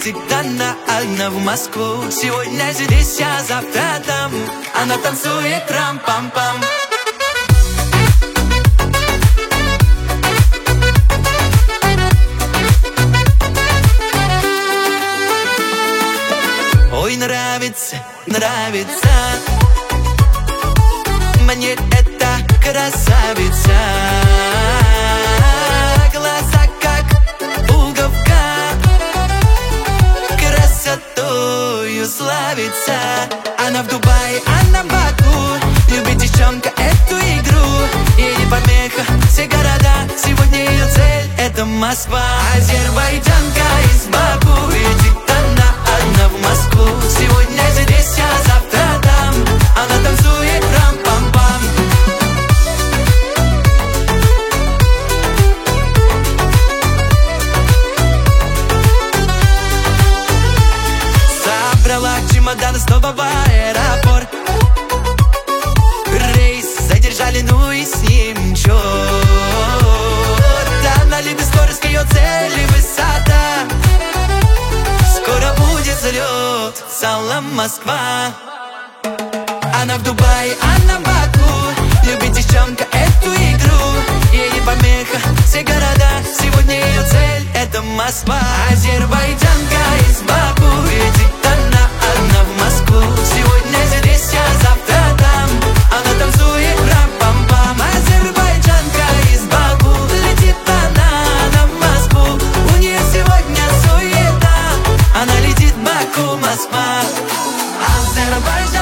летит она в Москву. Сегодня здесь, а завтра там. Она танцует трам-пам-пам. Ой, нравится, нравится мне эта красавица. Глаза как пуговка, красотою славится. Она в Дубае, она в Баку. Любит девчонка эту игру. Ей не помеха все города. Сегодня ее цель — это Москва. Азербайджанка из Баку. Летит она в Москву. Сегодня здесь, а завтра там. Она танцует рам-пам-пам. Собрала чемодан снова в аэропорт. Рейс задержали, ну и с ним черт. Она любит скорость, ее цель и высота. Скоро будет взлет, салам, Москва. Она в Дубае, она в Баку. Любит девчонка эту игру. Ей не помеха все города. Сегодня ее цель — это Москва. Азербайджанка из Баку. Летит она в Москву. Сегодня здесь, а завтра там. Она танцует рам-пам-пам. Азербайджанка из Баку. Летит она в Москву. У нее сегодня суета. Она летит в Баку, Москва. Азербайджан.